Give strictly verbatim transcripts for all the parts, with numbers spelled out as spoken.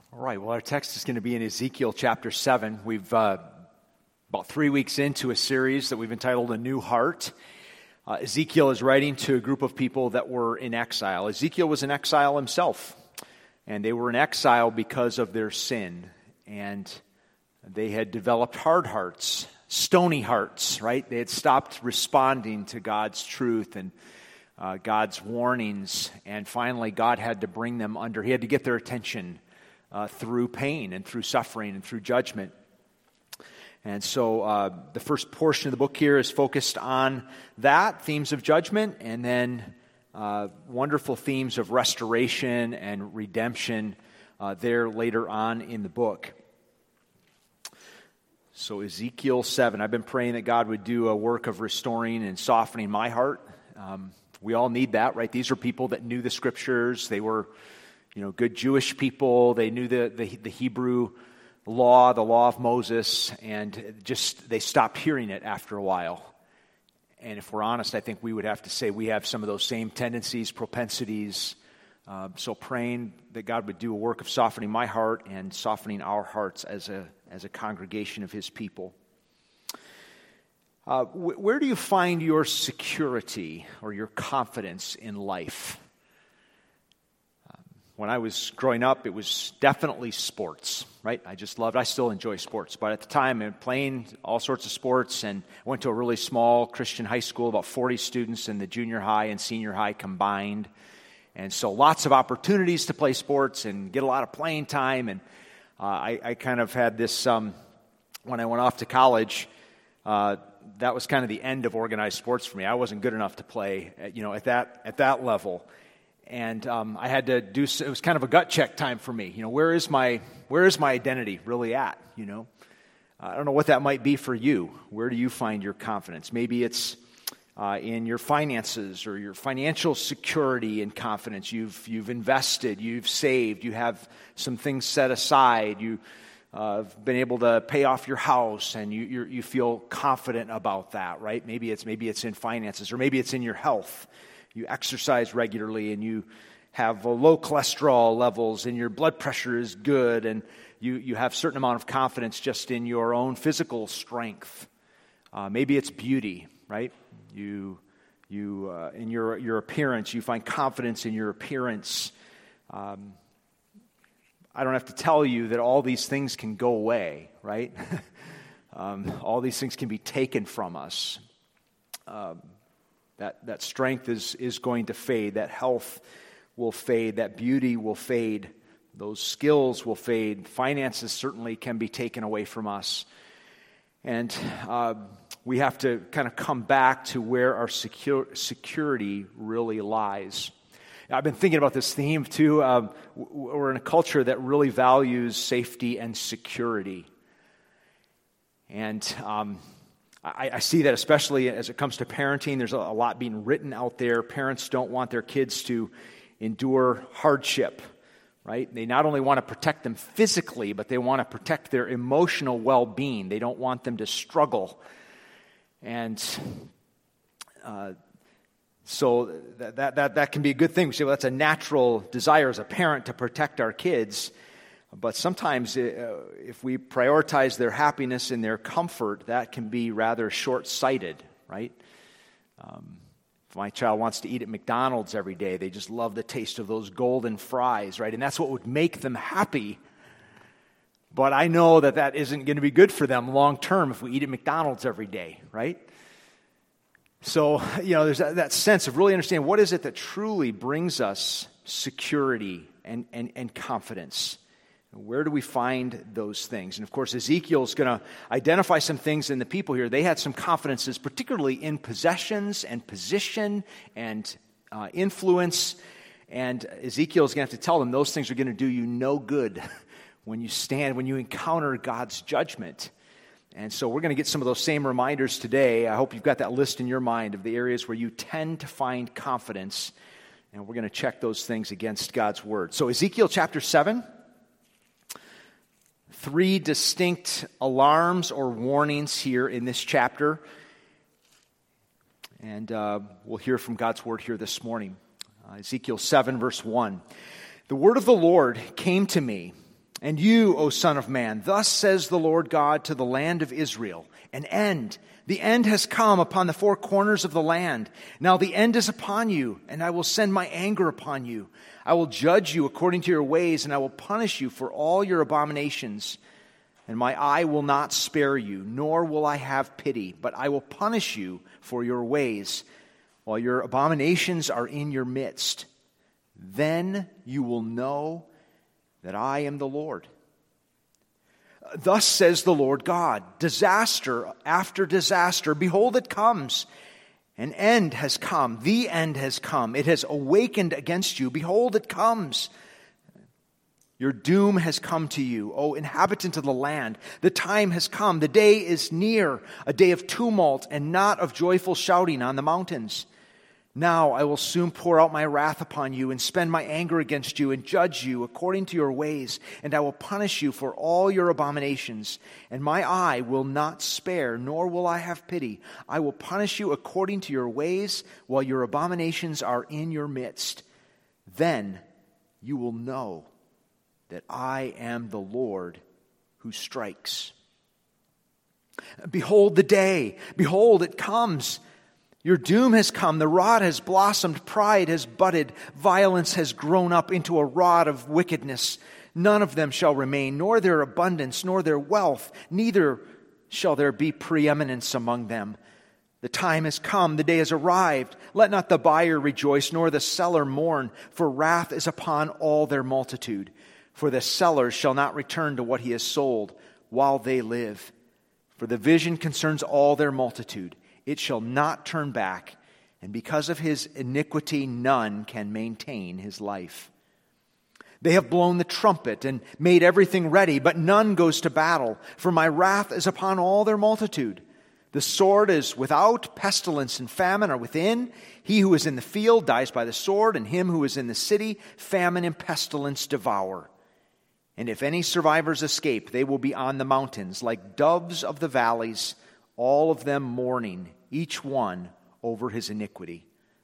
All right, well, our text is going to be in Ezekiel chapter seven. We've uh, about three weeks into a series that we've entitled A New Heart. Uh, Ezekiel is writing to a group of people that were in exile. Ezekiel was in exile himself, and they were in exile because of their sin. And they had developed hard hearts, stony hearts, right? They had stopped responding to God's truth and uh, God's warnings. And finally, God had to bring them under. He had to get their attention Uh, through pain and through suffering and through judgment. And so uh, the first portion of the book here is focused on that, themes of judgment, and then uh, wonderful themes of restoration and redemption uh, there later on in the book. So Ezekiel seven, I've been praying that God would do a work of restoring and softening my heart. Um, we all need that, right? These are people that knew the Scriptures. They were You know, good Jewish people. They knew the, the the Hebrew law, the law of Moses, and just they stopped hearing it after a while. And if we're honest, I think we would have to say we have some of those same tendencies, propensities. Uh, so praying that God would do a work of softening my heart and softening our hearts as a as a congregation of His people. Uh, wh- where do you find your security or your confidence in life? When I was growing up, it was definitely sports, right? I just loved, I still enjoy sports. But at the time, I'm playing all sorts of sports, and I went to a really small Christian high school, about forty students in the junior high and senior high combined. And so lots of opportunities to play sports and get a lot of playing time. And uh, I, I kind of had this, um, when I went off to college, uh, that was kind of the end of organized sports for me. I wasn't good enough to play, at, you know, at that at that level. And um, I had to do, it was kind of a gut check time for me. You know, where is my, where is my identity really at, you know? I don't know what that might be for you. Where do you find your confidence? Maybe it's uh, in your finances or your financial security and confidence. You've, you've invested, you've saved, you have some things set aside, you uh, have been able to pay off your house, and you you're, you feel confident about that, right? Maybe it's, maybe it's in finances, or maybe it's in your health. You exercise regularly, and you have low cholesterol levels, and your blood pressure is good, and you, you have a certain amount of confidence just in your own physical strength. Uh, maybe it's beauty, right? You, you uh, in your your appearance, you find confidence in your appearance. Um, I don't have to tell you that all these things can go away, right? um, all these things can be taken from us. Um, That that strength is, is going to fade. That health will fade. That beauty will fade. Those skills will fade. Finances certainly can be taken away from us. And uh, we have to kind of come back to where our secure, security really lies. I've been thinking about this theme too. Um, we're in a culture that really values safety and security. And Um, I, I see that especially as it comes to parenting. There's a, a lot being written out there. Parents don't want their kids to endure hardship, right? They not only want to protect them physically, but they want to protect their emotional well-being. They don't want them to struggle. And uh, so that, that, that, that can be a good thing. We say, well, that's a natural desire as a parent to protect our kids. But sometimes uh, if we prioritize their happiness and their comfort, that can be rather short-sighted, right? Um, if my child wants to eat at McDonald's every day, they just love the taste of those golden fries, right? And that's what would make them happy. But I know that that isn't going to be good for them long-term if we eat at McDonald's every day, right? So, you know, there's that, that sense of really understanding what is it that truly brings us security and, and, and confidence. Where do we find those things? And of course, Ezekiel is going to identify some things in the people here. They had some confidences, particularly in possessions and position and uh, influence. And Ezekiel is going to have to tell them those things are going to do you no good when you stand, when you encounter God's judgment. And so we're going to get some of those same reminders today. I hope you've got that list in your mind of the areas where you tend to find confidence. And we're going to check those things against God's word. So Ezekiel chapter seven. Three distinct alarms or warnings here in this chapter. And uh, we'll hear from God's word here this morning. Uh, Ezekiel seven, verse one. The word of the Lord came to me, And you, O son of man, thus says the Lord God to the land of Israel, an end. The end has come upon the four corners of the land. Now the end is upon you, and I will send my anger upon you. I will judge you according to your ways, and I will punish you for all your abominations. And my eye will not spare you, nor will I have pity, but I will punish you for your ways, while your abominations are in your midst. Then you will know that I am the Lord. Thus says the Lord God, disaster after disaster, behold, it comes. An end has come, the end has come. It has awakened against you. Behold, it comes. Your doom has come to you, O inhabitant of the land. The time has come, the day is near, a day of tumult and not of joyful shouting on the mountains. Now I will soon pour out my wrath upon you and spend my anger against you and judge you according to your ways, and I will punish you for all your abominations. And my eye will not spare, nor will I have pity. I will punish you according to your ways, while your abominations are in your midst. Then you will know that I am the Lord who strikes. Behold the day, behold it comes. Your doom has come, the rod has blossomed, pride has budded, violence has grown up into a rod of wickedness. None of them shall remain, nor their abundance, nor their wealth, neither shall there be preeminence among them. The time has come, the day has arrived. Let not the buyer rejoice, nor the seller mourn, for wrath is upon all their multitude. For the seller shall not return to what he has sold while they live. For the vision concerns all their multitude. It shall not turn back, and because of his iniquity none can maintain his life. They have blown the trumpet and made everything ready, but none goes to battle, for my wrath is upon all their multitude. The sword is without, pestilence and famine are within. He who is in the field dies by the sword, and him who is in the city famine and pestilence devour. And if any survivors escape, they will be on the mountains, like doves of the valleys, all of them mourning, each one over his iniquity.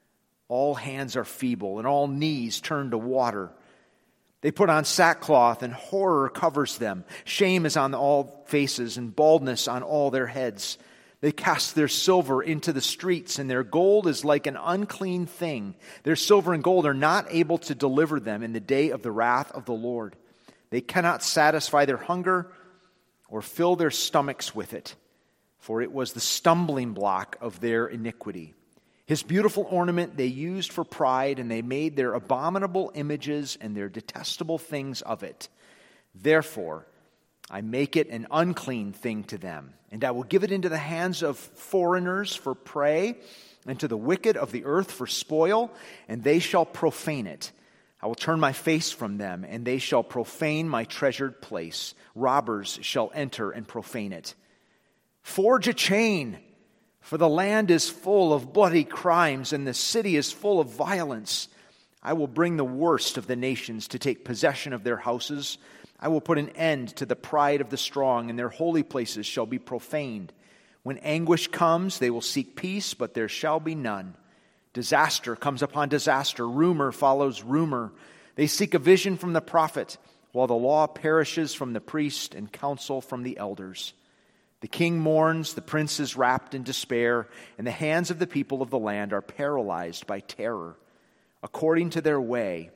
All hands are feeble, and all knees turn to water. They put on sackcloth, and horror covers them. Shame is on all faces, and baldness on all their heads. They cast their silver into the streets, and their gold is like an unclean thing. Their silver and gold are not able to deliver them in the day of the wrath of the Lord. They cannot satisfy their hunger or fill their stomachs with it, for it was the stumbling block of their iniquity. His beautiful ornament they used for pride, and they made their abominable images and their detestable things of it. Therefore, I make it an unclean thing to them, and I will give it into the hands of foreigners for prey, and to the wicked of the earth for spoil, and they shall profane it. I will turn my face from them, and they shall profane my treasured place. Robbers shall enter and profane it. Forge a chain, for the land is full of bloody crimes, and the city is full of violence. I will bring the worst of the nations to take possession of their houses. I will put an end to the pride of the strong, and their holy places shall be profaned. When anguish comes, they will seek peace, but there shall be none. Disaster comes upon disaster. Rumor follows rumor. They seek a vision from the prophet, while the law perishes from the priest and counsel from the elders. The king mourns, the prince is wrapped in despair, and the hands of the people of the land are paralyzed by terror. According to their way,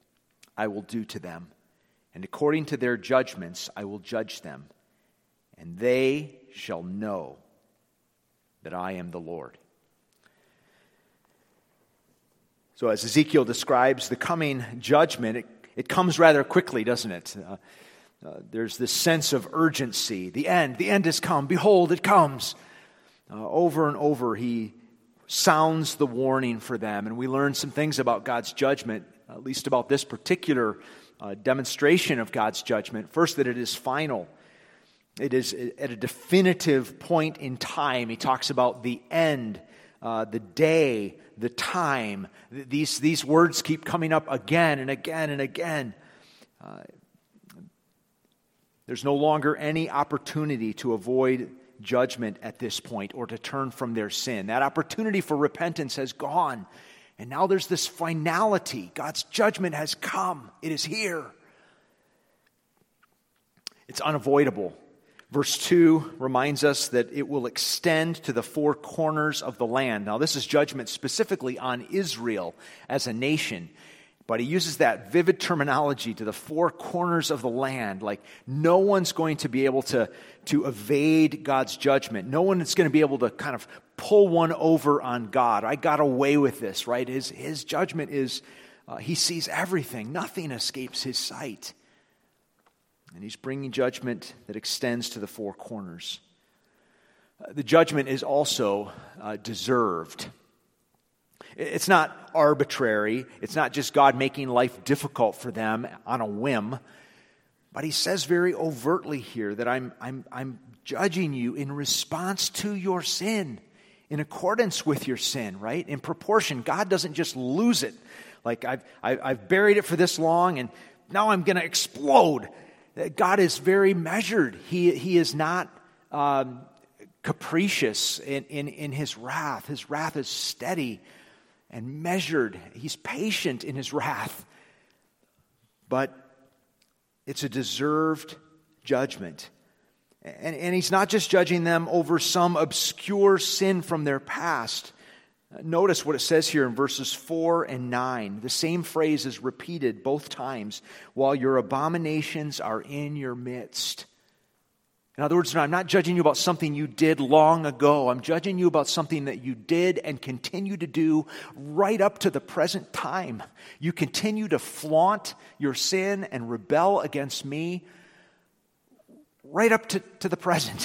I will do to them, and according to their judgments, I will judge them, and they shall know that I am the Lord. So as Ezekiel describes the coming judgment, it, it comes rather quickly, doesn't it? Uh, uh, there's this sense of urgency. The end, the end has come. Behold, it comes. Uh, over and over, he sounds the warning for them. And we learn some things about God's judgment, at least about this particular uh, demonstration of God's judgment. First, that it is final. It is at a definitive point in time. He talks about the end, uh, the day, the time. These, these words keep coming up again and again and again. Uh, there's no longer any opportunity to avoid judgment at this point or to turn from their sin. That opportunity for repentance has gone. And now there's this finality. God's judgment has come. It is here. It's unavoidable. Verse two reminds us that it will extend to the four corners of the land. Now, this is judgment specifically on Israel as a nation, but he uses that vivid terminology, to the four corners of the land. Like, no one's going to be able to, to evade God's judgment. No one is going to be able to kind of pull one over on God. I got away with this, right? His, his judgment is, uh, he sees everything. Nothing escapes his sight. And he's bringing judgment that extends to the four corners. Uh, the judgment is also uh, deserved. It's not arbitrary. It's not just God making life difficult for them on a whim. But he says very overtly here that I'm, I'm, I'm judging you in response to your sin, in accordance with your sin, right? In proportion. God doesn't just lose it. Like, I've, I've buried it for this long, and now I'm going to explode. God is very measured. He, he is not um, capricious in, in, in his wrath. His wrath is steady and measured. He's patient in his wrath. But it's a deserved judgment. And, and he's not just judging them over some obscure sin from their past. Notice what it says here in verses four and nine. The same phrase is repeated both times. While your abominations are in your midst. In other words, I'm not judging you about something you did long ago. I'm judging you about something that you did and continue to do right up to the present time. You continue to flaunt your sin and rebel against me right up to, to the present.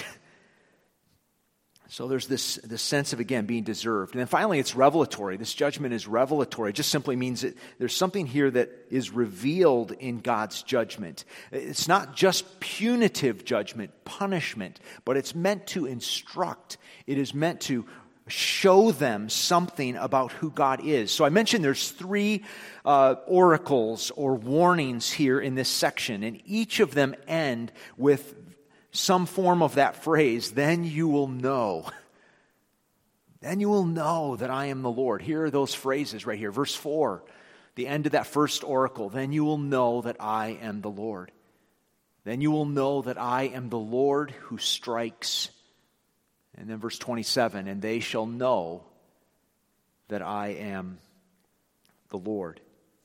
So there's this, this sense of, again, being deserved. And then finally, it's revelatory. This judgment is revelatory. It just simply means that there's something here that is revealed in God's judgment. It's not just punitive judgment, punishment, but it's meant to instruct. It is meant to show them something about who God is. So I mentioned there's three uh, oracles or warnings here in this section, and each of them end with some form of that phrase, then you will know. Then you will know that I am the Lord. Here are those phrases right here. Verse four, the end of that first oracle. Then you will know that I am the Lord. Then you will know that I am the Lord who strikes. And then verse twenty-seven, and they shall know that I am the Lord.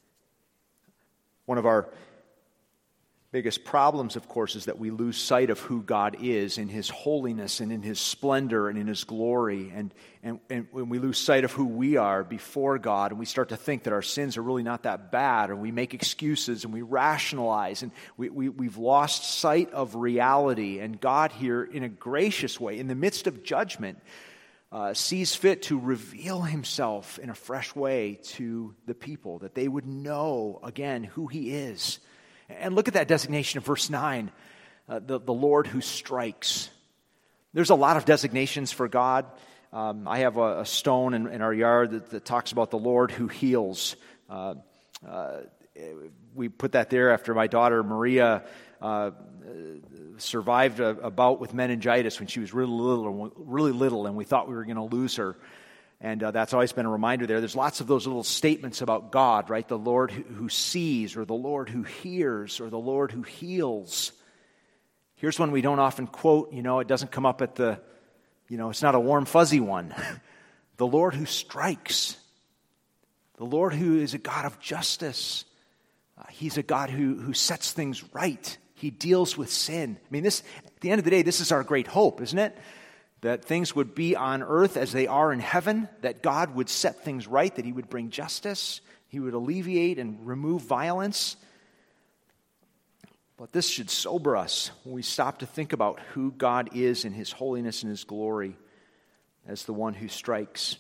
One of our biggest problems, of course, is that we lose sight of who God is in his holiness and in his splendor and in his glory. And, and, and when we lose sight of who we are before God, and we start to think that our sins are really not that bad, or we make excuses and we rationalize, and we, we, we've lost sight of reality. And God here, in a gracious way, in the midst of judgment, uh, sees fit to reveal himself in a fresh way to the people, that they would know, again, who he is. And look at that designation of verse nine, uh, the, the Lord who strikes. There's a lot of designations for God. Um, I have a, a stone in, in our yard that, that talks about the Lord who heals. Uh, uh, we put that there after my daughter Maria uh, survived a, a bout with meningitis when she was really little, really little, and we thought we were going to lose her. And uh, that's always been a reminder there. There's lots of those little statements about God, right? The Lord who, who sees, or the Lord who hears, or the Lord who heals. Here's one we don't often quote. You know, it doesn't come up at the, you know, it's not a warm, fuzzy one. The Lord who strikes. The Lord who is a God of justice. Uh, he's a God who, who sets things right. He deals with sin. I mean, this, at the end of the day, this is our great hope, isn't it? That things would be on earth as they are in heaven, that God would set things right, that he would bring justice, he would alleviate and remove violence. But this should sober us when we stop to think about who God is in his holiness and his glory as the one who strikes.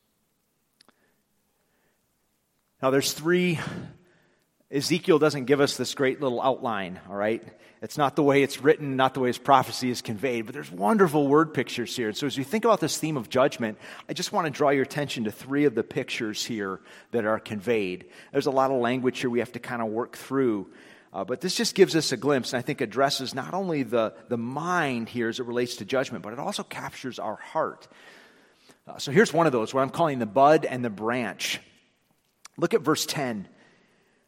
Now there's three, Ezekiel doesn't give us this great little outline, all right? It's not the way it's written, not the way his prophecy is conveyed, but there's wonderful word pictures here. And so as we think about this theme of judgment, I just want to draw your attention to three of the pictures here that are conveyed. There's a lot of language here we have to kind of work through, uh, but this just gives us a glimpse, and I think addresses not only the, the mind here as it relates to judgment, but it also captures our heart. Uh, so here's one of those, what I'm calling the bud and the branch. Look at verse ten.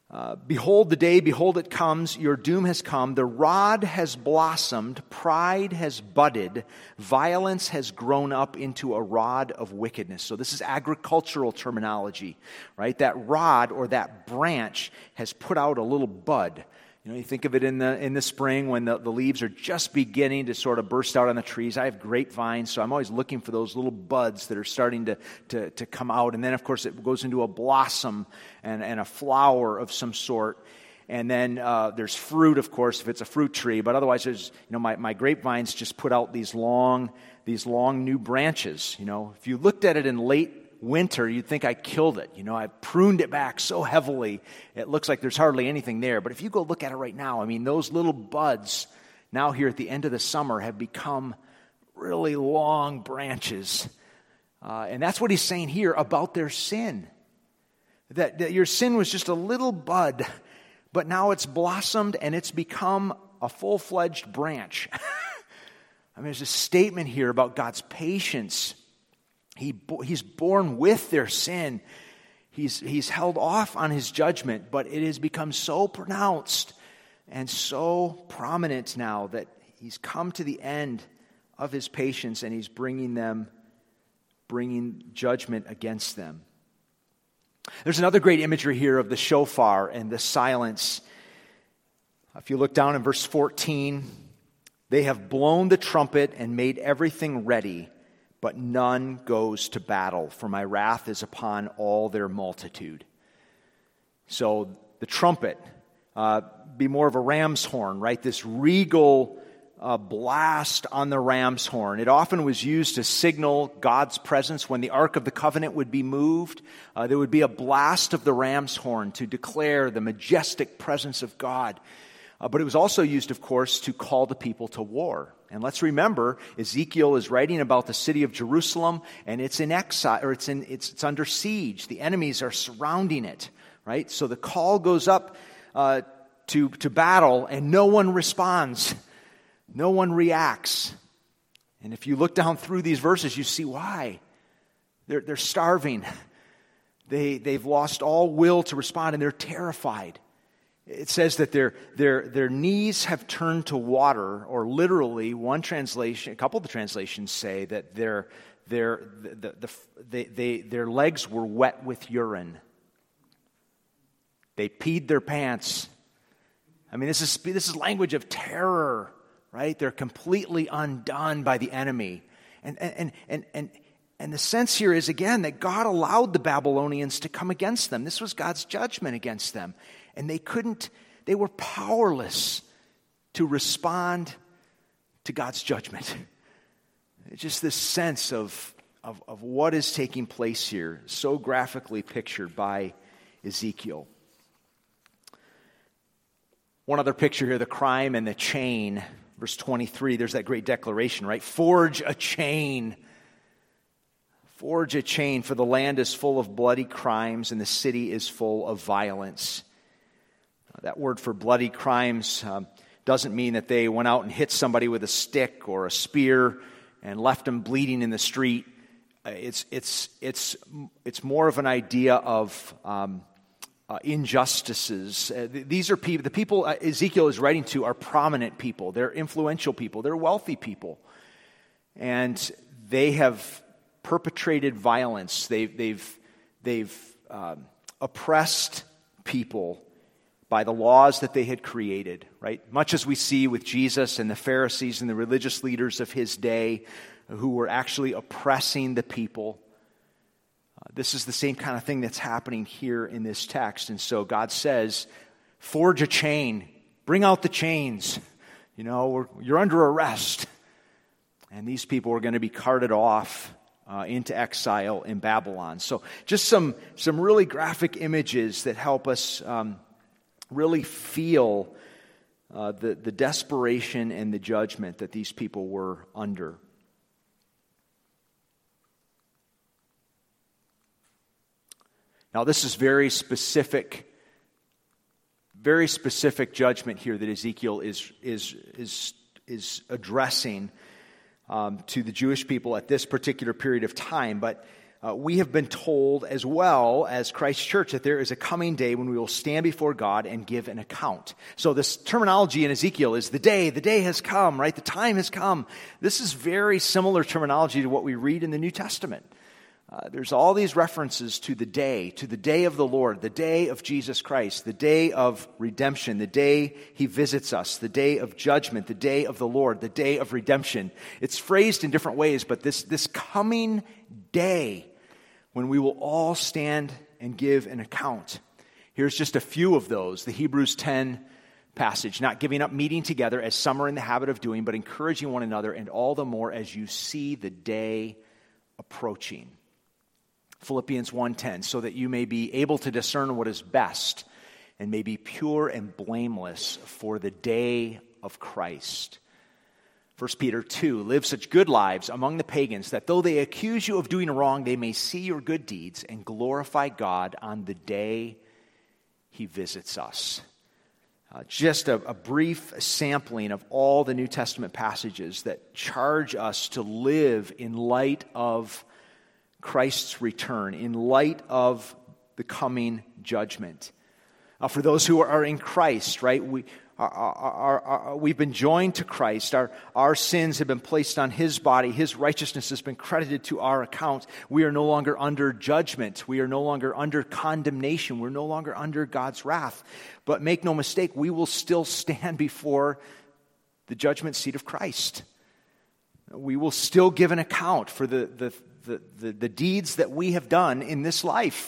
Uh, behold the day, behold it comes, your doom has come, the rod has blossomed, pride has budded, violence has grown up into a rod of wickedness. So this is agricultural terminology, right? That rod or that branch has put out a little bud. You know, you think of it in the in the spring when the, the leaves are just beginning to sort of burst out on the trees. I have grapevines, so I'm always looking for those little buds that are starting to, to, to come out. And then, of course, it goes into a blossom and, and a flower of some sort. And then uh, there's fruit, of course, if it's a fruit tree. But otherwise, there's, you know, my, my grapevines just put out these long, these long new branches. You know, if you looked at it in late winter, you'd think I killed it. You know, I pruned it back so heavily, it looks like there's hardly anything there. But if you go look at it right now, I mean, those little buds now here at the end of the summer have become really long branches. Uh, and that's what he's saying here about their sin. That, that your sin was just a little bud, but now it's blossomed and it's become a full-fledged branch. I mean, there's a statement here about God's patience. He, he's born with their sin. He's, he's held off on his judgment, but it has become so pronounced and so prominent now that he's come to the end of his patience and he's bringing them, bringing judgment against them. There's another great imagery here of the shofar and the silence. If you look down in verse fourteen, they have blown the trumpet and made everything ready, but none goes to battle, for my wrath is upon all their multitude. So the trumpet, uh, be more of a ram's horn, right? This regal uh, blast on the ram's horn. It often was used to signal God's presence. When the Ark of the Covenant would be moved, uh, there would be a blast of the ram's horn to declare the majestic presence of God. Uh, but it was also used, of course, to call the people to war. And let's remember, Ezekiel is writing about the city of Jerusalem, and it's in exile, or it's in it's, it's under siege. The enemies are surrounding it, right? So the call goes up uh, to to battle, and no one responds, no one reacts. And if you look down through these verses, you see why. They're they're starving. They they've lost all will to respond, and they're terrified. It says that their their their knees have turned to water, or literally, one translation, a couple of the translations say that their their the, the, the they, they their legs were wet with urine. They peed their pants. I mean, this is this is language of terror, right? They're completely undone by the enemy, and and and and. And the sense here is, again, that God allowed the Babylonians to come against them. This was God's judgment against them. And they couldn't, they were powerless to respond to God's judgment. It's just this sense of, of, of what is taking place here, so graphically pictured by Ezekiel. One other picture here, the crime and the chain. Verse twenty-three, there's that great declaration, right? Forge a chain. Forge a chain, for the land is full of bloody crimes, and the city is full of violence. That word for bloody crimes um, doesn't mean that they went out and hit somebody with a stick or a spear and left them bleeding in the street. It's it's it's it's more of an idea of um, uh, injustices. Uh, these are people. The people Ezekiel is writing to are prominent people. They're influential people. They're wealthy people, and they have perpetrated violence. They've they've they've um, oppressed people by the laws that they had created, right? Much as we see with Jesus and the Pharisees and the religious leaders of his day who were actually oppressing the people. Uh, this is the same kind of thing that's happening here in this text. And so God says, forge a chain, bring out the chains. You know, we're, you're under arrest. And these people are going to be carted off Uh, into exile in Babylon. So just some some really graphic images that help us um, really feel uh, the, the desperation and the judgment that these people were under. Now this is very specific, very specific judgment here that Ezekiel is is is is addressing Um, to the Jewish people at this particular period of time. But uh, we have been told as well as Christ Church that there is a coming day when we will stand before God and give an account. So this terminology in Ezekiel is the day, the day has come, right? The time has come. This is very similar terminology to what we read in the New Testament. Uh, there's all these references to the day, to the day of the Lord, the day of Jesus Christ, the day of redemption, the day He visits us, the day of judgment, the day of the Lord, the day of redemption. It's phrased in different ways, but this, this coming day when we will all stand and give an account. Here's just a few of those. The Hebrews ten passage, not giving up meeting together as some are in the habit of doing, but encouraging one another, and all the more as you see the day approaching. Philippians one ten, so that you may be able to discern what is best and may be pure and blameless for the day of Christ. First Peter two, live such good lives among the pagans that though they accuse you of doing wrong, they may see your good deeds and glorify God on the day He visits us. Uh, just a, a brief sampling of all the New Testament passages that charge us to live in light of Christ's return, in light of the coming judgment. Uh, for those who are in Christ, right, we, are, are, are, are, we've been joined to Christ. Our, our sins have been placed on His body. His righteousness has been credited to our account. We are no longer under judgment. We are no longer under condemnation. We're no longer under God's wrath. But make no mistake, we will still stand before the judgment seat of Christ. We will still give an account for the, the The, the, the deeds that we have done in this life.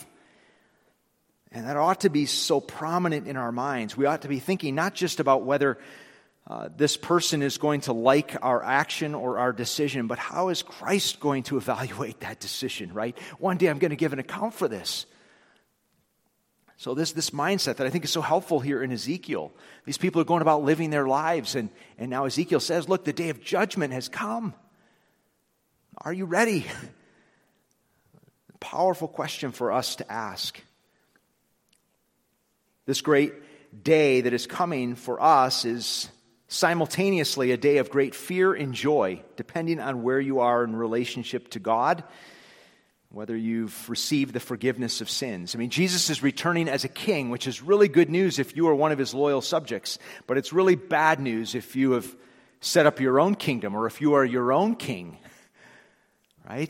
And that ought to be so prominent in our minds. We ought to be thinking not just about whether uh, this person is going to like our action or our decision, but how is Christ going to evaluate that decision, right? One day I'm going to give an account for this. So this, this mindset that I think is so helpful here in Ezekiel. These people are going about living their lives, and, and now Ezekiel says, look, the day of judgment has come. Are you ready? Powerful question for us to ask. This great day that is coming for us is simultaneously a day of great fear and joy, depending on where you are in relationship to God, whether you've received the forgiveness of sins. I mean, Jesus is returning as a king, which is really good news if you are one of His loyal subjects, but it's really bad news if you have set up your own kingdom or if you are your own king, right?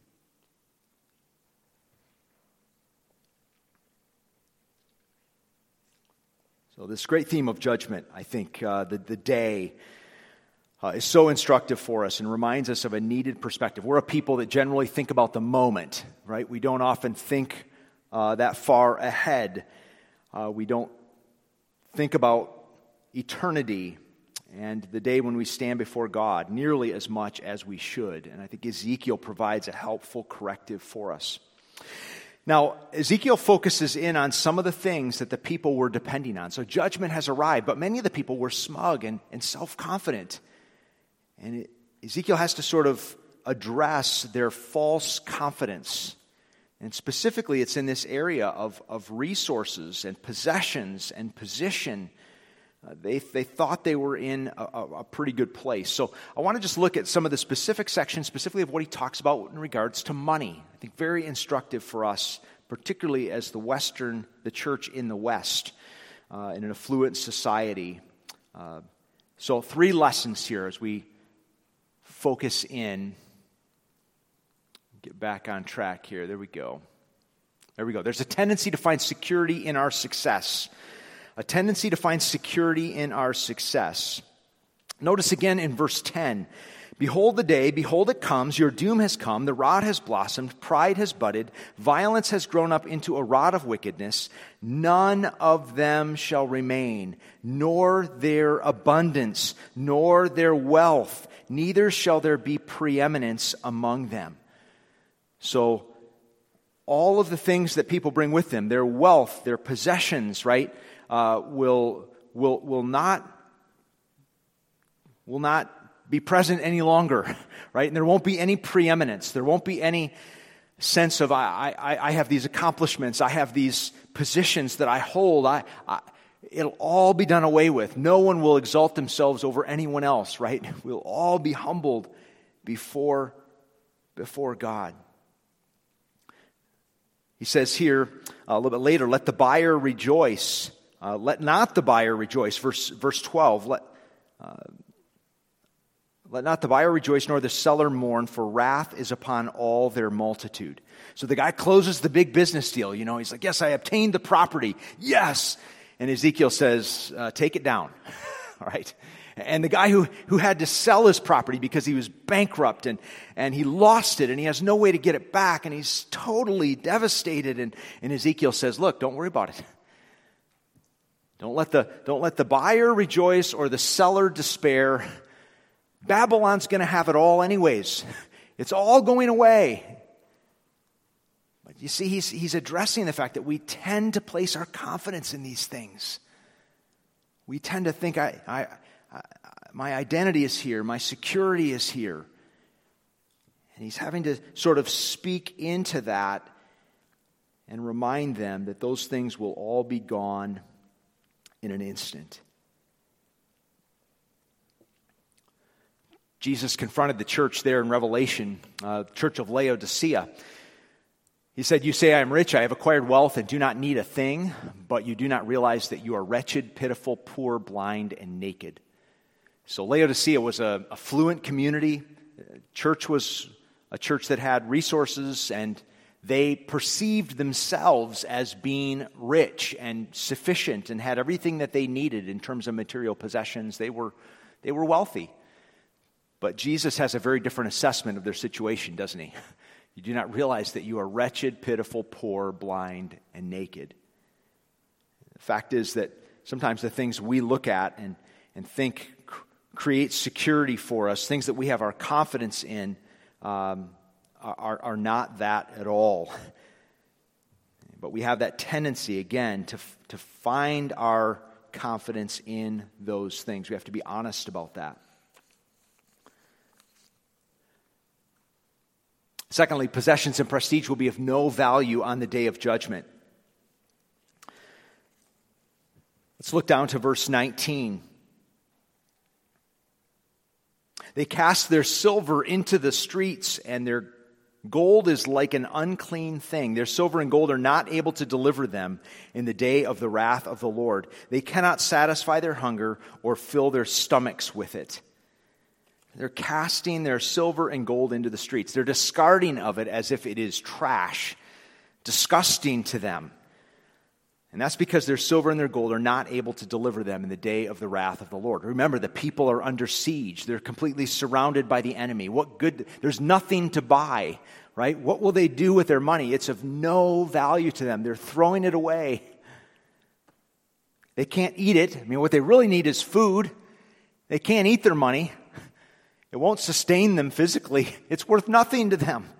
So this great theme of judgment, I think, uh, the, the day, uh, is so instructive for us and reminds us of a needed perspective. We're a people that generally think about the moment, right? We don't often think uh, that far ahead. Uh, we don't think about eternity and the day when we stand before God nearly as much as we should. And I think Ezekiel provides a helpful corrective for us. Now, Ezekiel focuses in on some of the things that the people were depending on. So judgment has arrived, but many of the people were smug and, and self-confident. And it, Ezekiel has to sort of address their false confidence. And specifically, it's in this area of, of resources and possessions and position. Uh, they, they thought they were in a, a pretty good place. So I want to just look at some of the specific sections, specifically of what he talks about in regards to money. I think very instructive for us, particularly as the Western, the church in the West, uh, in an affluent society. Uh, so three lessons here as we focus in. Get back on track here. There we go. There we go. There's a tendency to find security in our success. A tendency to find security in our success. Notice again in verse ten. Behold the day, behold it comes, your doom has come, the rod has blossomed, pride has budded, violence has grown up into a rod of wickedness. None of them shall remain, nor their abundance, nor their wealth, neither shall there be preeminence among them. So, all of the things that people bring with them, their wealth, their possessions, right, uh, will will will not will not be present any longer, right? And there won't be any preeminence. There won't be any sense of I I, I have these accomplishments, I have these positions that I hold. I, I it'll all be done away with. No one will exalt themselves over anyone else, right? We'll all be humbled before before God. He says here uh, a little bit later, let the buyer rejoice. Uh, let not the buyer rejoice. Verse, verse twelve, let, uh, let not the buyer rejoice, nor the seller mourn, for wrath is upon all their multitude. So the guy closes the big business deal. You know, he's like, yes, I obtained the property. Yes. And Ezekiel says, uh, take it down. All right. And the guy who, who had to sell his property because he was bankrupt and, and he lost it and he has no way to get it back and he's totally devastated. And, and Ezekiel says, look, don't worry about it. Don't let the, don't let the buyer rejoice or the seller despair. Babylon's going to have it all anyways. It's all going away. But you see, he's, he's addressing the fact that we tend to place our confidence in these things. We tend to think, I, I, I, my identity is here, my security is here. And he's having to sort of speak into that and remind them that those things will all be gone in an instant. Jesus confronted the church there in Revelation, uh, church of Laodicea. He said, you say I am rich, I have acquired wealth and do not need a thing, but you do not realize that you are wretched, pitiful, poor, blind, and naked. So Laodicea was a affluent community. Church was a church that had resources, and they perceived themselves as being rich and sufficient and had everything that they needed in terms of material possessions. They were, they were wealthy. But Jesus has a very different assessment of their situation, doesn't he? You do not realize that you are wretched, pitiful, poor, blind, and naked. The fact is that sometimes the things we look at and, and think cr- create security for us, things that we have our confidence in, um, are, are not that at all. But we have that tendency, again, to, to find our confidence in those things. We have to be honest about that. Secondly, possessions and prestige will be of no value on the day of judgment. Let's look down to verse nineteen. They cast their silver into the streets, and their gold is like an unclean thing. Their silver and gold are not able to deliver them in the day of the wrath of the Lord. They cannot satisfy their hunger or fill their stomachs with it. They're casting their silver and gold into the streets. They're discarding of it as if it is trash, disgusting to them. And that's because their silver and their gold are not able to deliver them in the day of the wrath of the Lord. Remember, the people are under siege. They're completely surrounded by the enemy. What good? There's nothing to buy, right? What will they do with their money? It's of no value to them. They're throwing it away. They can't eat it. I mean, what they really need is food. They can't eat their money. It won't sustain them physically. It's worth nothing to them.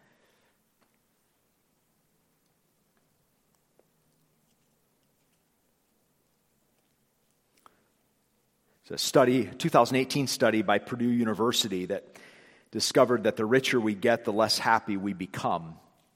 It's a study, a two thousand eighteen study by Purdue University that discovered that the richer we get, the less happy we become.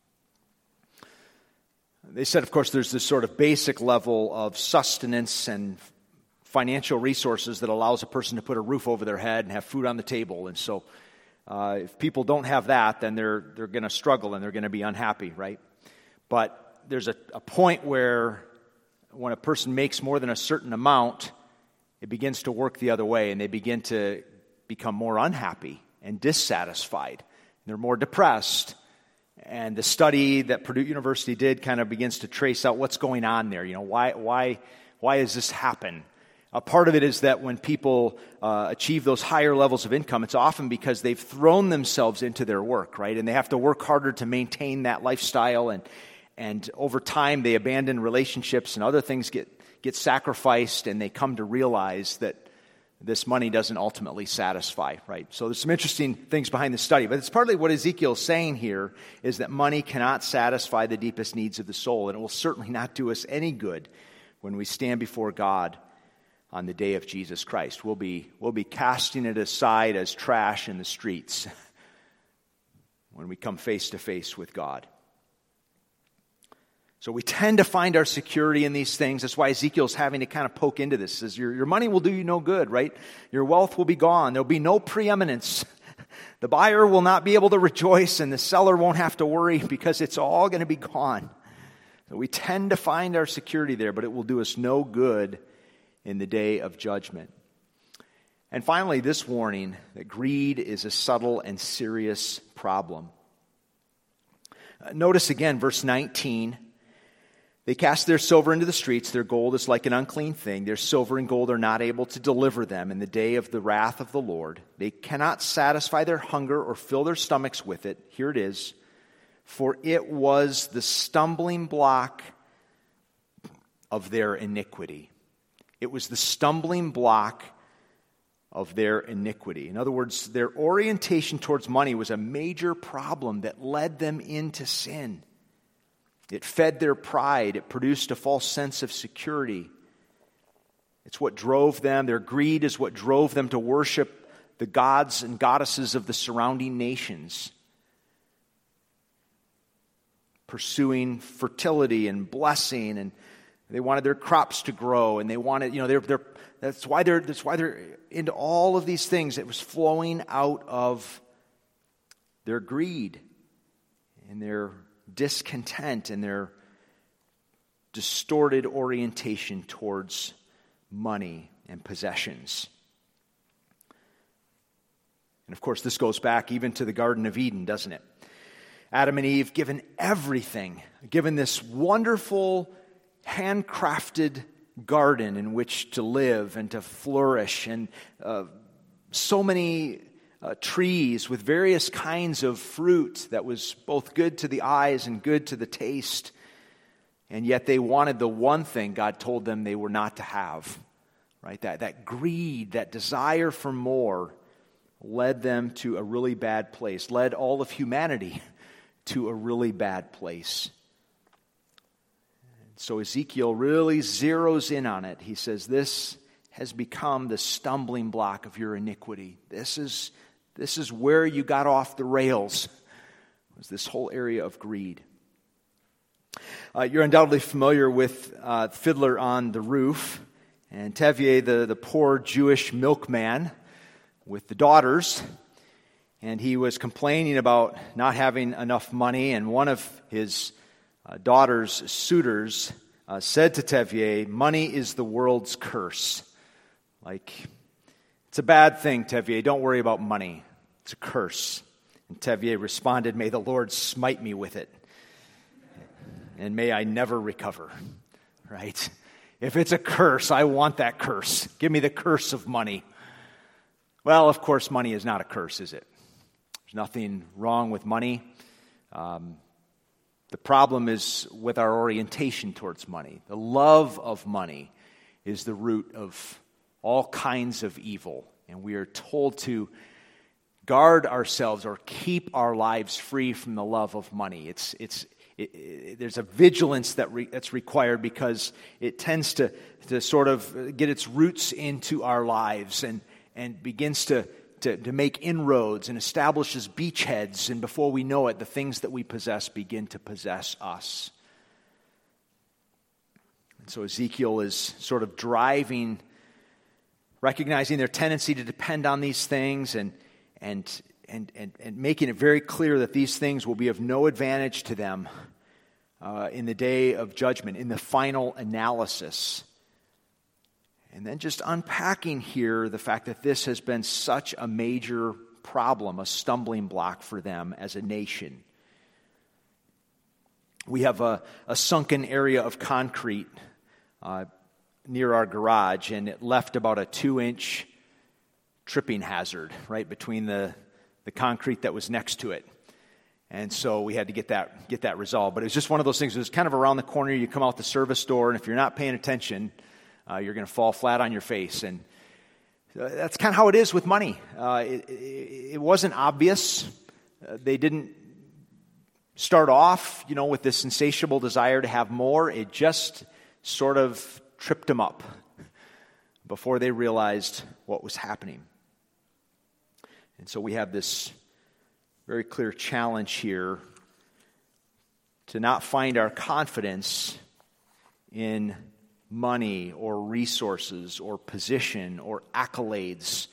They said, of course, there's this sort of basic level of sustenance and financial resources that allows a person to put a roof over their head and have food on the table. And so uh, if people don't have that, then they're they're going to struggle and they're going to be unhappy, right? But there's a, a point where when a person makes more than a certain amount, it begins to work the other way, and they begin to become more unhappy and dissatisfied. They're more depressed. And the study that Purdue University did kind of begins to trace out what's going on there. You know, why why why does this happen? A part of it is that when people uh, achieve those higher levels of income, it's often because they've thrown themselves into their work, right? And they have to work harder to maintain that lifestyle. And and over time, they abandon relationships and other things get, get sacrificed, and they come to realize that this money doesn't ultimately satisfy, right? So there's some interesting things behind the study. But it's partly what Ezekiel's saying here is that money cannot satisfy the deepest needs of the soul. And it will certainly not do us any good when we stand before God on the day of Jesus Christ. We'll be, we'll be casting it aside as trash in the streets when we come face to face with God. So we tend to find our security in these things. That's why Ezekiel's having to kind of poke into this. He says, your, your money will do you no good, right? Your wealth will be gone. There'll be no preeminence. The buyer will not be able to rejoice, and the seller won't have to worry because it's all going to be gone. So we tend to find our security there, but it will do us no good in the day of judgment. And finally, this warning that greed is a subtle and serious problem. Uh, notice again, verse nineteen. They cast their silver into the streets. Their gold is like an unclean thing. Their silver and gold are not able to deliver them in the day of the wrath of the Lord. They cannot satisfy their hunger or fill their stomachs with it. Here it is. For it was the stumbling block of their iniquity. It was the stumbling block of their iniquity. In other words, their orientation towards money was a major problem that led them into sin. It fed their pride. It produced a false sense of security. It's what drove them. Their greed is what drove them to worship the gods and goddesses of the surrounding nations, pursuing fertility and blessing, and they wanted their crops to grow, and they wanted, you know, they're, they're, that's why they're that's why they're into all of these things. It was flowing out of their greed and their discontent and their distorted orientation towards money and possessions. And of course, this goes back even to the Garden of Eden, doesn't it? Adam and Eve, given everything, given this wonderful, handcrafted garden in which to live and to flourish, and uh, so many uh, trees with various kinds of fruit that was both good to the eyes and good to the taste. And yet they wanted the one thing God told them they were not to have. Right? That, that greed, that desire for more led them to a really bad place, led all of humanity to a really bad place. So Ezekiel really zeroes in on it. He says, this has become the stumbling block of your iniquity. This is, this is where you got off the rails, was this whole area of greed. Uh, you're undoubtedly familiar with uh, Fiddler on the Roof, and Tevye, the, the poor Jewish milkman with the daughters, and he was complaining about not having enough money, and one of his uh, daughter's suitors uh, said to Tevye, money is the world's curse. Like, it's a bad thing, Tevye, don't worry about money. It's a curse. And Tevye responded, may the Lord smite me with it, and may I never recover. Right? If it's a curse, I want that curse. Give me the curse of money. Well, of course, money is not a curse, is it? There's nothing wrong with money. Um, the problem is with our orientation towards money. The love of money is the root of all kinds of evil. And we are told to guard ourselves or keep our lives free from the love of money. It's it's it, it, there's a vigilance that re, that's required because it tends to to sort of get its roots into our lives and and begins to, to, to make inroads and establishes beachheads, and before we know it, the things that we possess begin to possess us. And so Ezekiel is sort of driving, recognizing their tendency to depend on these things, and and and and, and making it very clear that these things will be of no advantage to them uh, in the day of judgment, in the final analysis. And then just unpacking here the fact that this has been such a major problem, a stumbling block for them as a nation. We have a, a sunken area of concrete uh, near our garage, and it left about a two-inch tripping hazard right between the, the concrete that was next to it. And so we had to get that get that resolved. But it was just one of those things. It was kind of around the corner. You come out the service door, and if you're not paying attention, Uh, you're going to fall flat on your face. And that's kind of how it is with money. Uh, it, it, it wasn't obvious. Uh, they didn't start off, you know, with this insatiable desire to have more. It just sort of tripped them up before they realized what was happening. And so we have this very clear challenge here to not find our confidence in money or resources or position or accolades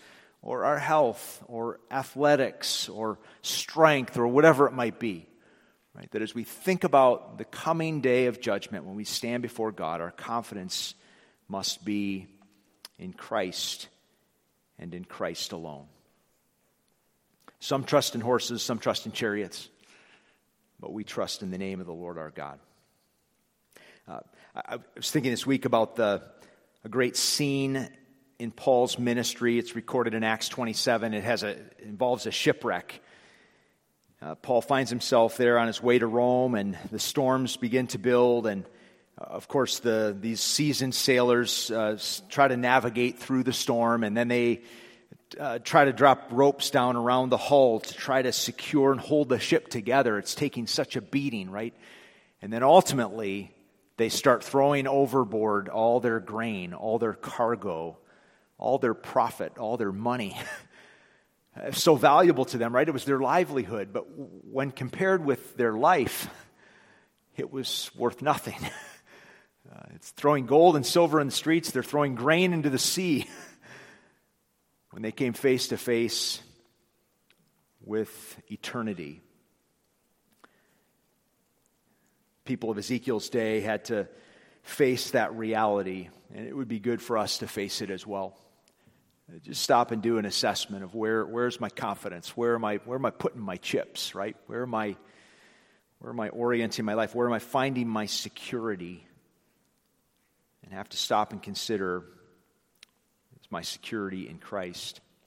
or our health or athletics or strength or whatever it might be. Right? That as we think about the coming day of judgment, when we stand before God, our confidence must be in Christ and in Christ alone. Some trust in horses, some trust in chariots, but we trust in the name of the Lord our God. Uh, I, I was thinking this week about the a great scene in Paul's ministry. It's recorded in Acts twenty-seven. It has a it involves a shipwreck. Uh, Paul finds himself there on his way to Rome, and the storms begin to build. And uh, of course, the these seasoned sailors uh, try to navigate through the storm, and then they uh, try to drop ropes down around the hull to try to secure and hold the ship together. It's taking such a beating, right? And then ultimately, they start throwing overboard all their grain, all their cargo, all their profit, all their money. So valuable to them, right? It was their livelihood, but when compared with their life, it was worth nothing. Uh, it's throwing gold and silver in the streets. They're throwing grain into the sea. When they came face to face with eternity, people of Ezekiel's day had to face that reality, and it would be good for us to face it as well. Just stop and do an assessment of where where's my confidence? Where am I where am I putting my chips, right? Where am I where am I orienting my life? Where am I finding my security? And have to stop and consider, is my security in Christ?